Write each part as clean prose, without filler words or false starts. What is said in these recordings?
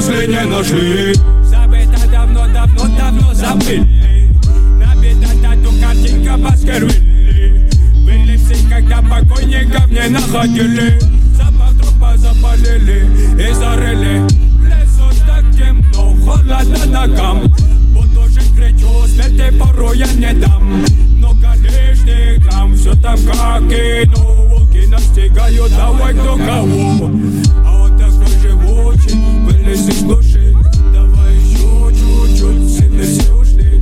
если не нашли. Забыто давно забыли. Набита тату картинка Баскервилли. Были все, когда покойников не находили. Запах трупа запалили и зарыли. В лесу так темно, холодно ногам. Буду жить, кричу, смерти порой я не дам. Много лишних грамм, все там как кино. Волки настигают, давай кто кого. А он такой живучий, вылез из глуши. Давай еще чуть-чуть, сильно все ушли.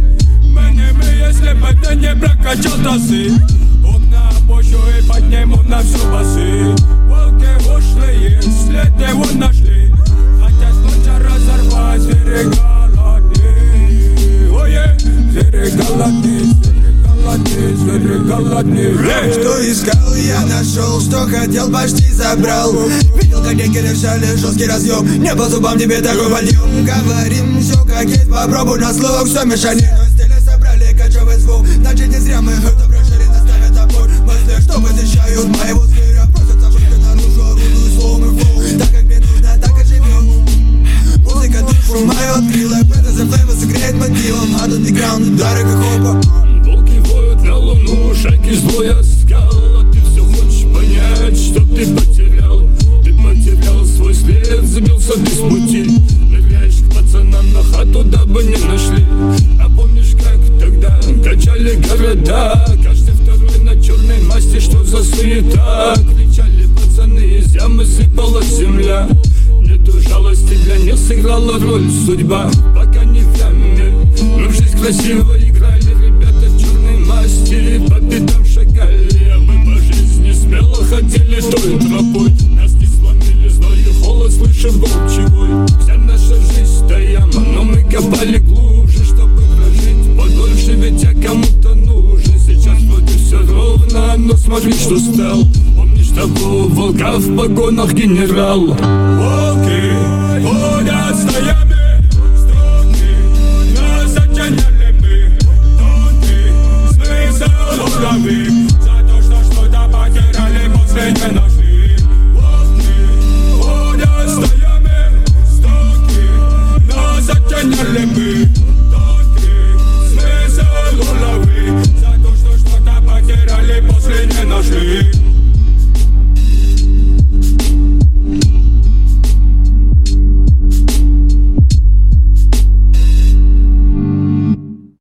Если бы ты не прокачал тасы, окна опущу и подниму на всю басы. Волки ушлые, след его нашли. Хотят ночью разорвать, звери голодные. Ой, звери голодные, звери голодные. Что искал, я нашел, что хотел, почти забрал. Видел, как дикери решали жесткий разъем. Не по зубам тебе такой подъем. Говорим все как есть, попробуй на слух. Все мешанину стиля собрали кочевый звук. Значит не зря мы это прошили, наставят опор. Мысли, что посещают моего зверя. Просятся выйти наружу, орудуй словом и флоу. Так как мне нужно, так и живем. Музыка душу мою открыла. Это за флейва согреет мотивом. От андеграунда удары как хопа. Волки воют на луну, шайки злой оскал. А ты все хочешь понять, что ты потерял. Ты потерял свой след, забился ты с пути. Ныряешь к пацанам на хату, дабы не нашли. А помнишь, как тогда качали города? Каждый второй на черной масти, что за суета? Кричали пацаны, из ямы сыпалась земля. Нету жалости, для них сыграла роль судьба. Пока не в яме, мы в жизнь красиво играли. Ребята в черной масти по пятам шагали. А мы по жизни смело ходили той тропой. Нас не сломили зной и холод, слышим волчий вой. Вся наша жизнь та яма, но мы копали глубже, чтобы прожить подольше, ведь я кому-то нужен. Сейчас вроде все ровно, но смотри, что стал. Помнишь того волка в погонах генерал? Волки ходят стаями.